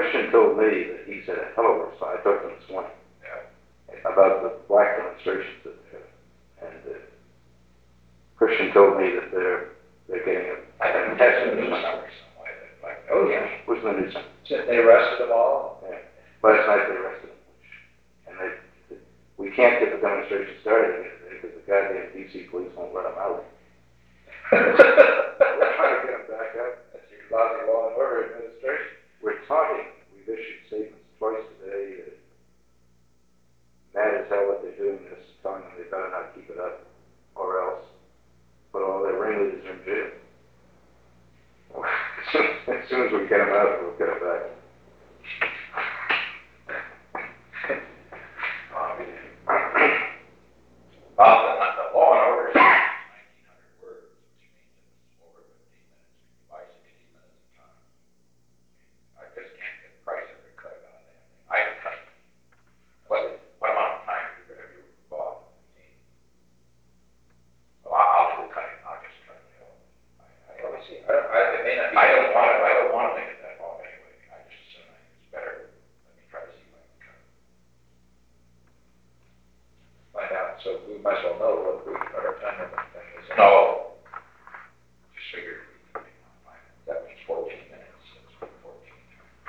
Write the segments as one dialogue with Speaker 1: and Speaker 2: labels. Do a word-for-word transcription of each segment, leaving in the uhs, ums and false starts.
Speaker 1: Christian told me that he's had a hell of a response. I talked to him this morning
Speaker 2: Yeah.
Speaker 1: about the black demonstrations that they have. And uh, Christian told me that they're they're getting a.
Speaker 2: I think that's in the news somewhere, some way, that, like, oh yeah.
Speaker 1: What's in the news?
Speaker 2: So they arrested them all?
Speaker 1: Yeah. Last night they arrested him. And they, they, we can't get the demonstration started again because the goddamn D C police won't let them out. We're trying to get them back out.
Speaker 2: That's your lousy law and order administration.
Speaker 1: We're talking. We've issued statements twice today. Uh, mad as hell that they're doing this, telling them they better not keep it up, or else. But all their ringleaders are in jail. As soon, as soon as we get them out, we'll get them back.
Speaker 2: Well, the, the law and order is nineteen hundred words, which means it's over fifteen minutes, by sixteen minutes of time. I just can't get the price of the cut on that. I have cut. What, what amount of time have you, have you bought? Well, I'll do the cutting, I'll just cut it, you know. I, I, Let me see, I, don't- I, it may not be. I don't want to, I don't want to make it that long anyway. I just assume I think it's better. Let me try to see if I can cut it. Find out, so we might as well know what we, what our time limit thing is. No. Just figured, that was fourteen minutes, that's fourteen.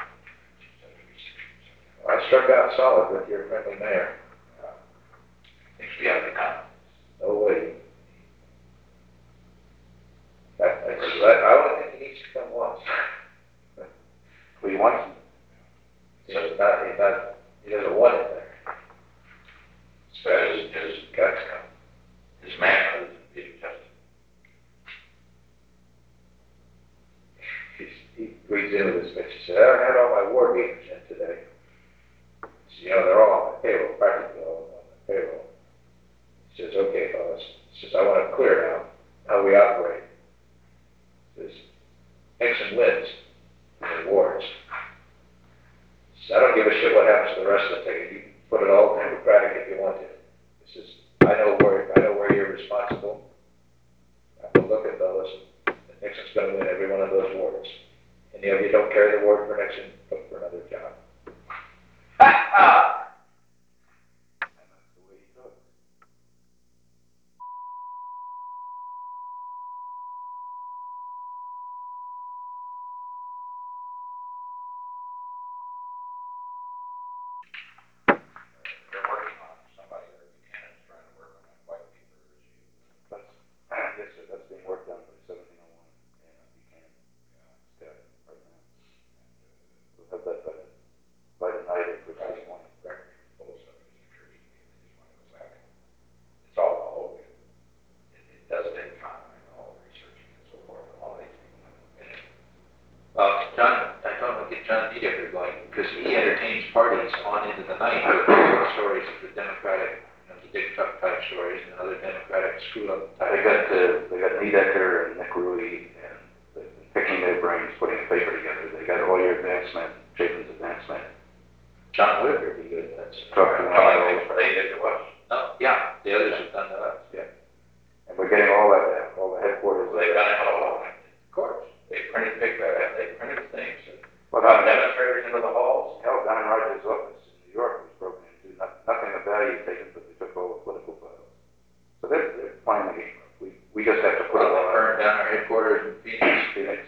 Speaker 2: I struck out solid with your friendly mayor. Uh, Thinks we have the time. No way. That, that's, I, I only think he needs to come once.
Speaker 1: We want them.
Speaker 2: So it's not, he's not, he doesn't want it there. So his, his guts come. His manhood is being tested. He's, he reads into this bitch. He said, I had all my war games in today. He said, you know, they're all on the payroll, practically all on the payroll. He says, okay, fellas. He says, I want to clear now how we operate. He says, Nixon wins in the wars. He says, I don't give a shit what happens to the rest of the thing. You can put it all democratic if you want to. He says, I know where, I know where you're responsible. I can look at those. Nixon's going to win every one of those wars. Any of you don't carry the word for Nixon, look for another job. Ha ha!
Speaker 1: And that's the way he talks.
Speaker 2: They're working on somebody there. Buchanan's trying to work on that white paper issue.
Speaker 1: That's, yes, sir, that's being worked on by seventeen oh one. And you can. Yeah, it's got it right now. We'll have that by the, by the night of the
Speaker 2: Right.
Speaker 1: this morning.
Speaker 2: Record full of stuff is occurs to me. They just want to go back. It's all all over. It, it does take time, I know, researching and so forth, and all these things. Well, John, I thought we'd get John Dedeker going, because he entertains parties on into the night with stories of the Democratic, you know, the Dick Tuck type stories and other Democratic screw-up type.
Speaker 1: They got, uh, they got Niedecker and Nick Ruy, and they've been picking their brains, putting a paper together. They got all your advancement, Chapin's advancement.
Speaker 2: John Whitaker would be good, that's.
Speaker 1: Talk to one of those.
Speaker 2: They did to us. No, yeah, the others have done to us.
Speaker 1: Yeah. And we're getting all that, down, all the headquarters.
Speaker 2: They've done it all, of course. They printed big, uh, they printed things, and
Speaker 1: Well,
Speaker 2: got
Speaker 1: not
Speaker 2: demonstrators into the halls.
Speaker 1: hell, down in Rogers' office in New York was broken into. Not, nothing of value taken, but they took all the political files. So they're, they're playing the game. We, we just have to put it
Speaker 2: Well, they
Speaker 1: all
Speaker 2: burned down our headquarters in Phoenix.
Speaker 1: Phoenix.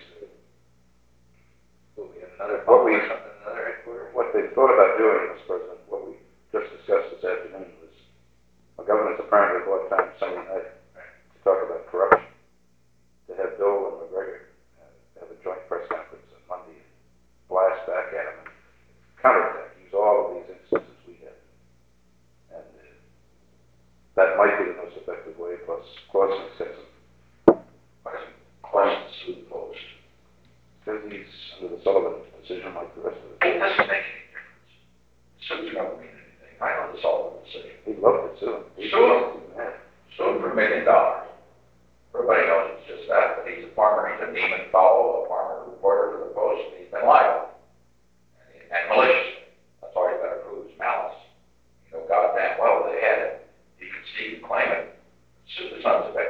Speaker 2: Will we have another
Speaker 1: What
Speaker 2: bomb
Speaker 1: we-
Speaker 2: or something, another headquarters?
Speaker 1: What they thought about doing, Mister President, what we just discussed this afternoon was, the government's apparently bought time Sunday night to talk about corruption, to have Bill and McGregor uh, have a joint press conference on Monday, and blast back at them, and counterattack, use all of these instances we have. And uh, that might be the most effective way, plus Clausen says,
Speaker 2: Why is Clausen sue the Post?
Speaker 1: because he's under the Sullivan decision like the rest of
Speaker 2: It
Speaker 1: us.
Speaker 2: doesn't make any difference. Suits don't mean anything. I know the Sullivan decision.
Speaker 1: He'd love to sue him. He'd
Speaker 2: Sue him.
Speaker 1: love to, man.
Speaker 2: Sued for a million dollars. Everybody knows it's just that, but he's a farmer, he's a demon fowl, a farmer reporter for the Post, and he's been liable. And, he- and malicious. That's all he's got to prove is malice. You know, goddamn well they had it. He could see and claim it. Sue the sons of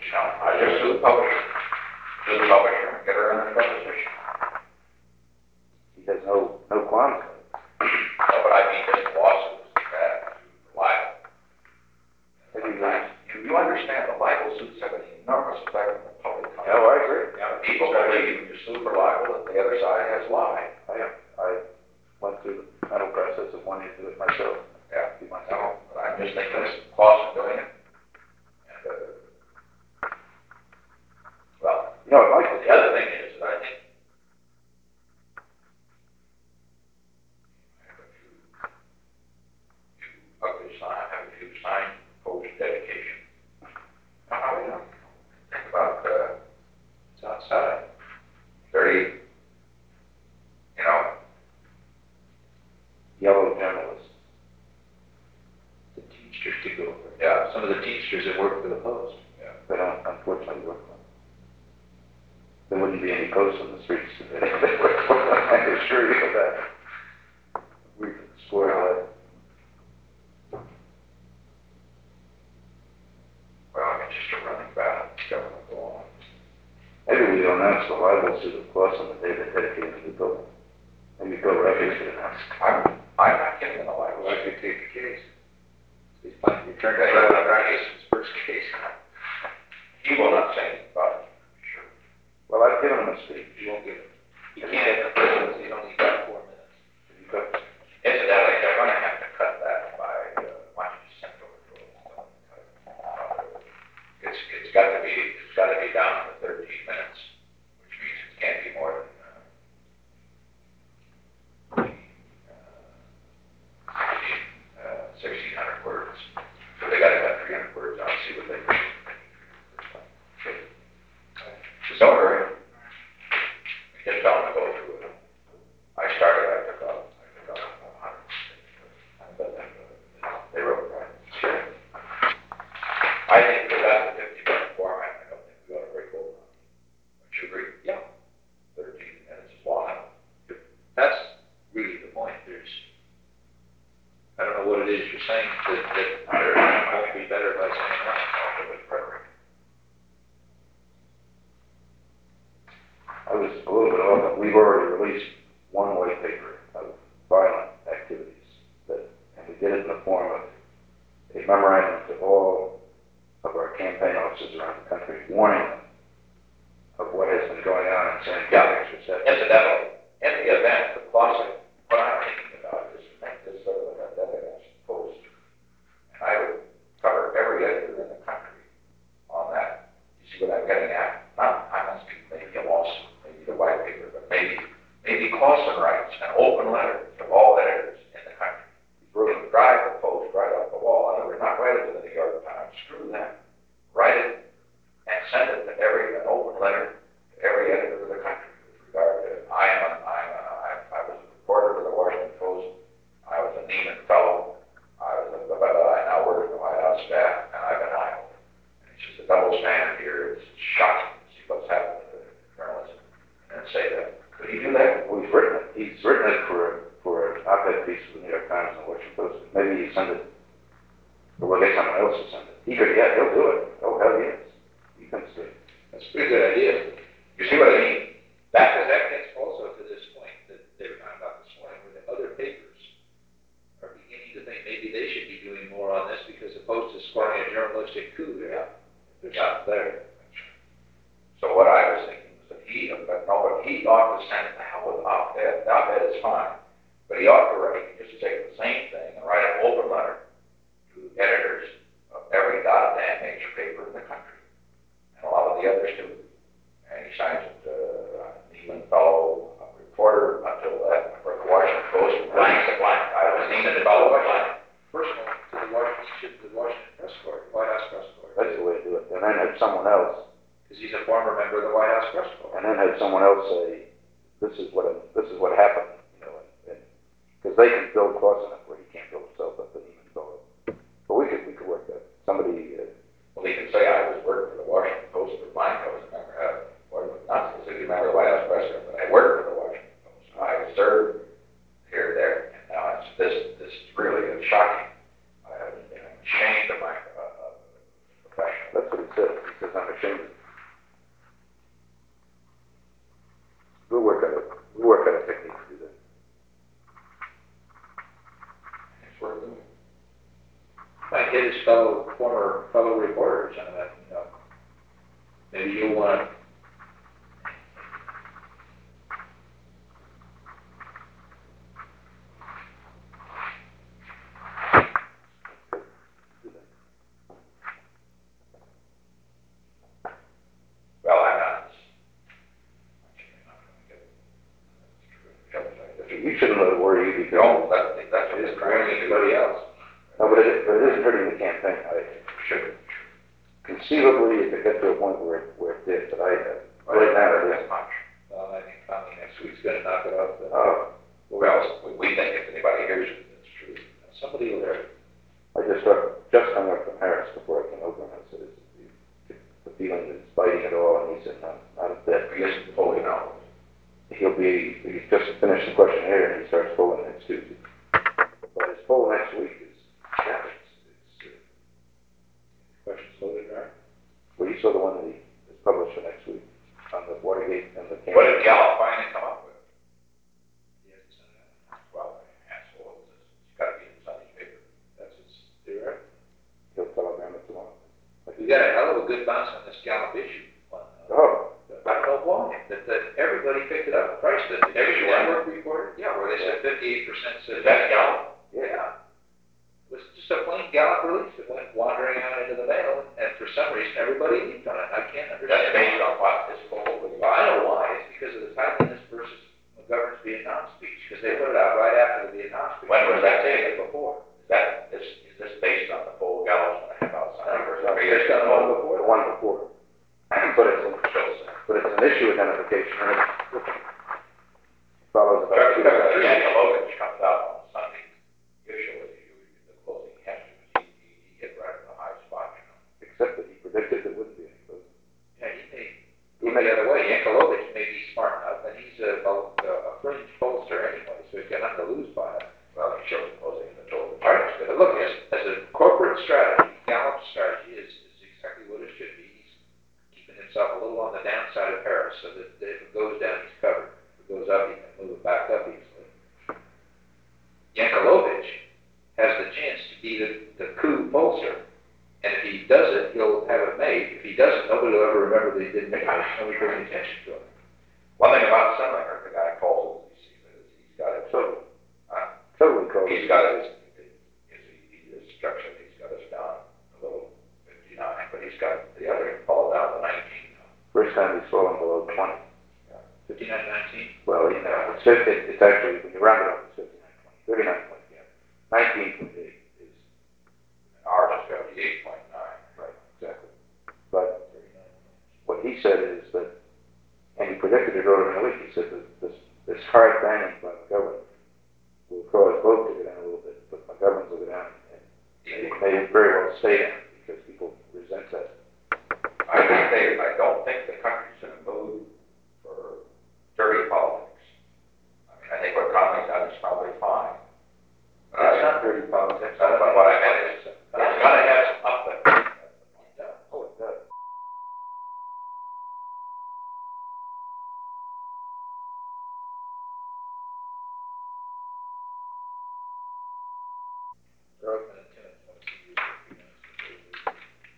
Speaker 3: You know, I just sue the publisher, sue the publisher and get her in the deposition.
Speaker 1: He has no, no qualms with it.
Speaker 3: No, but I mean, this lawsuit is bad, libel.
Speaker 1: Maybe
Speaker 3: Sometimes, you, you understand the libel suits have an enormous effect on the public.
Speaker 1: No, I agree.
Speaker 3: You know, people believe you sue for libel that the other side has lied.
Speaker 1: I, I went through the mental process of wanting to do it myself.
Speaker 3: Yeah,
Speaker 1: Be
Speaker 3: no,
Speaker 1: myself.
Speaker 3: but I'm just thinking this Clausen doing it. And, uh, well,
Speaker 1: You know, I'd like to.
Speaker 3: the other thing is that I think I have a few, few ugly signs, have a few signs post dedication. Now, you know, think about, uh, it's outside, thirty, you know,
Speaker 1: Yellow journalist.
Speaker 2: The Teamsters to go over.
Speaker 3: yeah,
Speaker 2: Some of the Teamsters that work for the Post.
Speaker 3: yeah.
Speaker 1: They don't unfortunately work on. There wouldn't be any posts on the streets today if they worked for them. I can assure you of that. We've explored that.
Speaker 3: Well, I mean, just a running battle, government go on.
Speaker 1: Maybe we don't announce the libel suit of Clausen the day they dedicate the new building. Maybe Bill Records should announce.
Speaker 3: I'm, I'm not getting in the libel.
Speaker 2: Well, I could take the case. He's planning to turn
Speaker 3: Okay,
Speaker 2: that
Speaker 3: well,
Speaker 2: over.
Speaker 3: that is his first case. He will not say anything about it, sure.
Speaker 1: Well, I've given him a speech.
Speaker 2: You won't get it. You can't, because he's only got four minutes.
Speaker 1: Have you got-
Speaker 3: Incidentally, they're gonna have to cut that by, uh, why don't you send over to us? It's, it's got to be, it's got to be down to thirteen minutes, which means it can't be more than, uh, uh, sixteen hundred words. So they gotta cut three hundred words out, see what they can. Don't worry. Just tell them to go through it. I started, I took off, I took off a hundred. But then, uh, they wrote it right. Sure. I think we got the fifty minute format, I don't think we ought to break over. Would you agree? Yeah. Thirteen minutes is long enough.
Speaker 2: That's really the point. There's, I don't know what it is you're saying, that, that there won't be better by saying that.
Speaker 3: Off of it, rhetoric.
Speaker 1: I was a little bit off. We've already released one white paper of violent activities, that, and we did it in the form of a memorandum to all of our campaign officers around the country, warning them of what has been going on and saying,
Speaker 3: Yeah.
Speaker 1: pictures that.
Speaker 3: Incidentally, in the event the closet, what I'm thinking about is to make this sort of an evidence post. And I would cover every editor in the country on that. You see what I'm getting at? Not, I'm asking maybe a lawsuit, maybe the white paper, but maybe, maybe Clausen writes an open letter to all editors in the country. You can drive the post right off the wall. In other words, not write it to the New York Times, screw that. Write it and send it to every, an open letter to every editor of the country with regard to, I am, a, I'm a, I, I was a reporter for the Washington Post, I was a Neiman Fellow, I was a, blah, blah, blah, I now work for the White House staff, and I've been libeled. And it's just a double standard here, it's shocking to see what's happened to journalism, and say that. Could he do that?
Speaker 1: We've written it. He's written it for, for an op-ed piece for the New York Times and the Washington Post. Maybe he send it, or we'll get someone else to send it. He could, yeah, he'll do it. Oh, hell yes. He comes to it.
Speaker 2: That's a pretty good idea.
Speaker 3: You see what I mean?
Speaker 2: That, because that gets also to this point that they were talking about this morning, where the other papers are beginning to think maybe they should be doing more on this, because the Post is scoring a journalistic coup there. There's not there.
Speaker 3: So what I was thinking was that he, but no, but he ought to send it to hell with op-ed. The op-ed is fine, but he ought to write, just take the same thing and write an open letter to editors of every goddamn major paper in the country, and a lot of the others too. And he signs it, uh, Neiman Fellow, uh, reporter until that, for the Washington Post, blank to blank. I was Neiman Fellow blank.
Speaker 2: Personal to the Washington, the Washington Press Corps, White House Press Corps.
Speaker 1: That's the way to do it. And then have someone else,
Speaker 2: Because he's a former member of the White House Press Corps.
Speaker 1: and then have someone else say, this is what, this is what happened, you know, and, because they can build Clausen up where he can't build himself up, but even Fellow. But we could, we could work that. Somebody, uh,
Speaker 3: Well, he can say, I was working for the Washington Post for blank. I was a member of, or not specifically a member of the White House Press Corps, but I worked for the Washington Post. I served here, there, and now it's this, this is really shocking. I am ashamed of my, uh, profession.
Speaker 1: that's what he said. He says, I'm ashamed worry because,
Speaker 3: Don't, that's, that's what
Speaker 2: It
Speaker 3: it's
Speaker 2: isn't hurting
Speaker 3: trying to
Speaker 2: anybody
Speaker 3: do.
Speaker 2: else.
Speaker 1: no, but it, but it isn't hurting the campaign. I,
Speaker 3: Should.
Speaker 1: conceivably, it could get to a point where, it- where it did, but I, uh, right now it
Speaker 3: That
Speaker 1: isn't.
Speaker 3: much.
Speaker 2: Well, I think finally next week's gonna knock it off. the-
Speaker 1: Uh,
Speaker 3: Well, we, we think if anybody hears it, it's true.
Speaker 2: Somebody will hear it.
Speaker 1: I just, uh, just hung up from Harris before I came over, and I said, is the, the feeling that it's biting at all, and he said, no, not a bit.
Speaker 3: We just fully know.
Speaker 1: He'll be, he just finished the questionnaire, and he starts polling next Tuesday. But his poll next week is, yeah, it's, it's, uh,
Speaker 2: Questions loaded, right?
Speaker 1: well, you saw the one that he is published for next week on the Watergate and the.
Speaker 3: What did Gallup finally come up with?
Speaker 2: Yes, it's, uh,
Speaker 3: Well, asshole, it's gotta be in Sunday's paper.
Speaker 2: that's his theory.
Speaker 1: He'll telegram it tomorrow.
Speaker 2: We got a hell of a good bounce on this Gallup issue one. uh,
Speaker 1: Oh,
Speaker 2: I don't know why, that, that everybody picked it up, Price did. Did you network report? Yeah, where they said fifty-eight percent said.
Speaker 3: Is that Gallup?
Speaker 2: Yeah. It was just a plain Gallup release, it went wandering out into the mail, and for some reason, everybody leaped on it, I can't understand.
Speaker 3: That's based on what, this poll was.
Speaker 2: Well, I know why, it's because of the timeliness versus McGovern's Vietnam speech, because they put it out right after the Vietnam speech.
Speaker 3: When was that
Speaker 2: Day
Speaker 3: taken?
Speaker 2: before.
Speaker 3: Is that, is, is this based on the poll Gallup's gonna have out Sunday or
Speaker 2: No,
Speaker 3: something?
Speaker 2: it's done one before.
Speaker 1: the one before. But it's,
Speaker 3: Shows that.
Speaker 1: but it's an issue identification, and it follows about two.
Speaker 3: Chuck Yankelovich comes out on Sunday, usually, the closing answer, he, he, he hit right in the high spot, you know.
Speaker 1: Except that he predicted there wouldn't be any vote.
Speaker 2: Yeah, he may, he may, the other way, Yankelovich may be smart enough, and he's a, a, a fringe pollster anyway, so he's got nothing to lose by it.
Speaker 3: Well, he showed the closing in the total.
Speaker 2: All right, but look, as, as a corporate strategy, Gallup's strategy is, is exactly what it should be. He's keeping himself a little on the downside of Harris, so that if it goes down, he's covered. If it goes up, he can move it back up easily. Yankelovich has the chance to be the, the coup pollster, and if he does it, he'll have it made. If he doesn't, nobody will ever remember that he didn't make it, nobody pays attention to him.
Speaker 3: One thing about Semlinger, the guy calls it, you see, is he's got it totally, uh,
Speaker 1: Totally called.
Speaker 3: he's got his, his, his structure, he's got us down a little fifty-nine, but he's got the other called down to nineteen now.
Speaker 1: First time he's fallen below twenty.
Speaker 2: Fifty-nine nineteen.
Speaker 1: Well, you know, it's fifty, it's actually, when you round it up, it's fifty-nine twenty, thirty-nine point, yeah. Nineteen point eight is,
Speaker 3: Ours is fifty-eight point nine.
Speaker 1: right, exactly. But what he said is that, and he predicted it earlier in the week, he said that this, this hard banning by the government will cause both to go down a little bit, but my government will go down, and they may very well stay down, because people resent that.
Speaker 3: I think they, I don't think the country's in a mood for dirty politics. I mean, I think what Conley's done is probably fine. But
Speaker 1: It's
Speaker 3: I,
Speaker 1: not dirty politics.
Speaker 3: but what I meant is, it's gotta have some uplift.
Speaker 1: Oh, it does.
Speaker 2: Roseman and Timmons want to use it.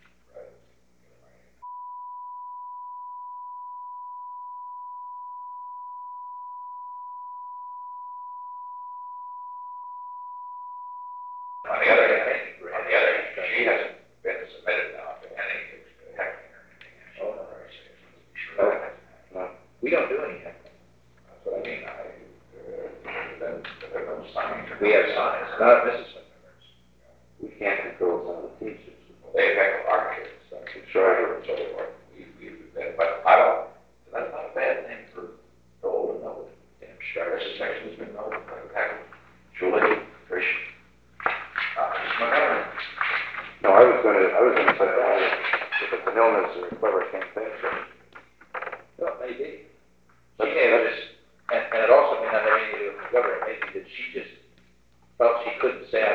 Speaker 3: On the other hand, on the other hand, she hasn't been submitted now to any heckling or anything.
Speaker 2: Oh, no.
Speaker 3: Sure that hasn't happened.
Speaker 1: No.
Speaker 2: We don't do anything.
Speaker 3: That's what I mean, I, uh, then, there's no sign.
Speaker 2: We have signs, not Missus Montgomery's.
Speaker 1: We can't control some of the teachers.
Speaker 3: They heckle our kids, so
Speaker 1: Sure.
Speaker 3: and so forth. We, we've been, but I don't, that's not a bad thing for the old and old. Damn sure, this section's been known, heckle, Julie, Trish. Uh, Montgomery.
Speaker 1: No, I was gonna, I was gonna say, uh, if it's an illness or a clever campaign, so
Speaker 2: Well, maybe. She may have just, and, and it also may not have anything to do with the government, maybe that she just felt she couldn't say, I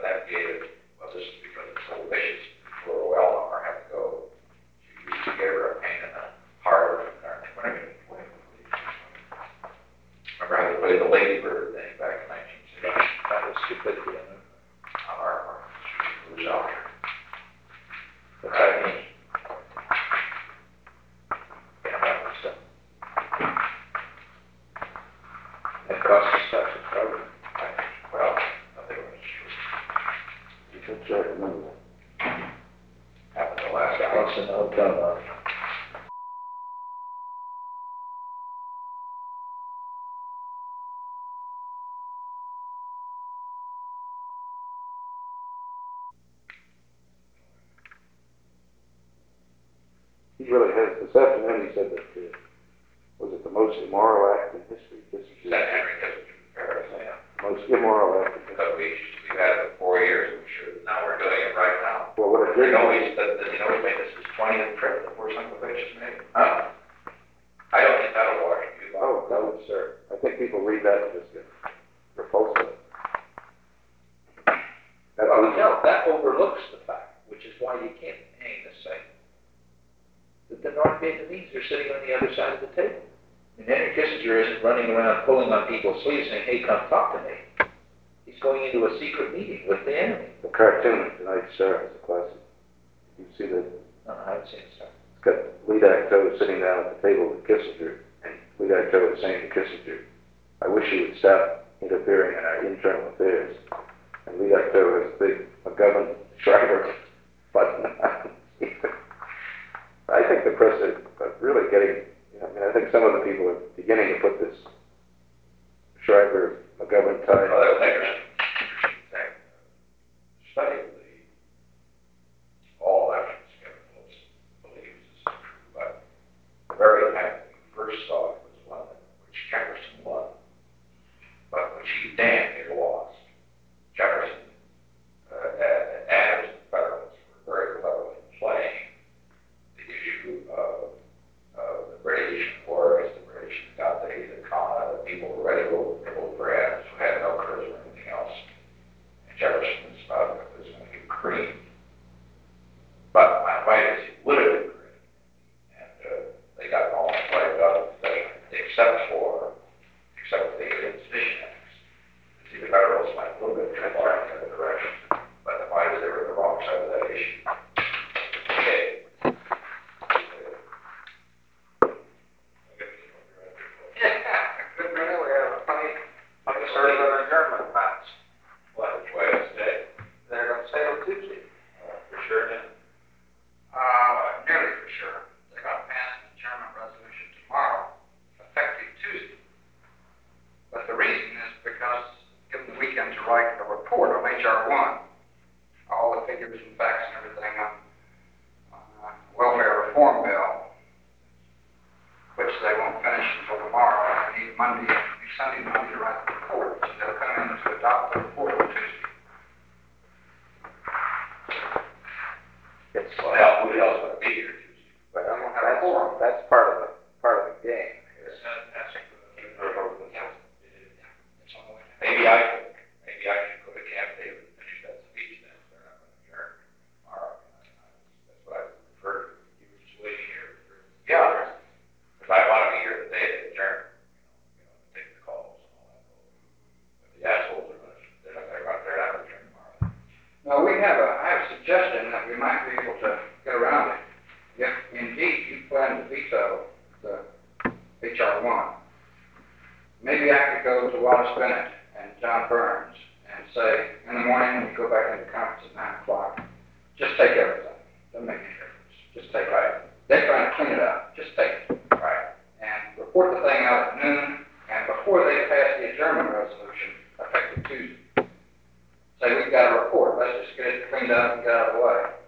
Speaker 3: then gave it, well, this is because it's so vicious, for a well owner had to go, she used to give her a pain in the heart, and everything. Remember how they played the Lady Bird thing back in nineteen sixty?
Speaker 2: That was stupidity, I know.
Speaker 3: On our, our, she was out here.
Speaker 2: That's how I mean.
Speaker 3: Yeah, that was, uh,
Speaker 2: It cost us such a trouble.
Speaker 3: well, I think it was true.
Speaker 1: You should try to remember that.
Speaker 3: Happened the last hour.
Speaker 2: Once in the hotel lobby.
Speaker 1: He really has, this afternoon, he said that, uh, was it the most immoral act in history? This is
Speaker 3: Is that Henry Kissinger, Paris, yeah.
Speaker 1: the most immoral act in history.
Speaker 3: Because we, we've had it for four years, I'm sure, now we're doing it right now.
Speaker 1: Well, what it
Speaker 3: You
Speaker 1: did,
Speaker 3: know, he's, that, that, you know, he made this his twentieth trip that Porcelanovic has made. Huh? I don't think that'll wash you.
Speaker 1: oh, no, sir, I think people read that and just get repulsive. That's
Speaker 2: Well,
Speaker 1: easy.
Speaker 2: no, that overlooks the fact, which is why you can't hang the same. That the North Vietnamese are sitting on the other side of the table. And Henry Kissinger isn't running around pulling on people's sleeves saying, hey, come talk to me. He's going into a secret meeting with the enemy.
Speaker 1: The cartoon tonight, sir, is a classic. You see that,
Speaker 2: No, I haven't seen it, sir.
Speaker 1: it's got Lee Acto sitting down at the table with Kissinger, and Lee Acto is saying to Kissinger, I wish you would stop interfering in our internal affairs. And Lee Acto has big McGovern Schreiber button on. I think the press is really getting, I mean, I think some of the people are beginning to put this Schreiber McGovern tie.
Speaker 3: Well, that was interesting. Interesting thing. Study of the, all elections, Kevin Phillips believes is true, but the very time we first saw it was one in which Jefferson won, but which he damn near lost. Jefferson, uh, and Adams and the Federalists were very cleverly playing the issue of, of the British war as the British got the, the con, the people were ready to vote, to vote for Adams, who had no charisma or anything else. And Jefferson was about it was going to get creamed. But my fight is he would have been creamed. And uh, they got all fired up, except for, except for the Alien Sedition Acts. See, the Federalists went a little bit too far in the other direction, but the fight is they were the wrong side of that issue. Okay.
Speaker 4: Good minute, we have a funny, funny sort of an adjournment box.
Speaker 3: What, Wednesday?
Speaker 4: They're gonna say on Tuesday.
Speaker 3: Uh, for sure, then?
Speaker 4: Uh, nearly for sure. They're gonna pass an adjournment resolution tomorrow, effective Tuesday. But the reason is because, given the weekend to write a report on H R one, all the figures and facts and everything on, on uh, welfare reform bill, which they won't finish until tomorrow. I need Monday, Sunday, Monday to write the report, so they'll come in to adopt the report on Tuesday.
Speaker 2: It's,
Speaker 3: Well, hell, who the hell's gonna be here Tuesday?
Speaker 4: But I won't have a quorum.
Speaker 2: that's part of the, part of the game.
Speaker 3: It's not- that's- Maybe I could, maybe I could go to Camp David and finish that speech then, if they're not gonna adjourn tomorrow. That's what I would prefer to, you were just waiting here for. Yeah. Because I wanna be here the day they adjourn, you know, you know, take the calls and all that. But the assholes are gonna, they're not gonna, they're not gonna adjourn tomorrow.
Speaker 4: Well, we have a, I have a suggestion that we might be able to get around it. If indeed you plan to veto the H R one, maybe I could go to Wallace Bennett and John Burns and say, in the morning when you go back into conference at nine o'clock, just take everything. Doesn't make any difference. Just take it. They're trying to clean it up. Just take it.
Speaker 3: Right.
Speaker 4: And report the thing out at noon, and before they pass the adjournment resolution, effective Tuesday, say, we've got a report, let's just get it cleaned up and get out of the way.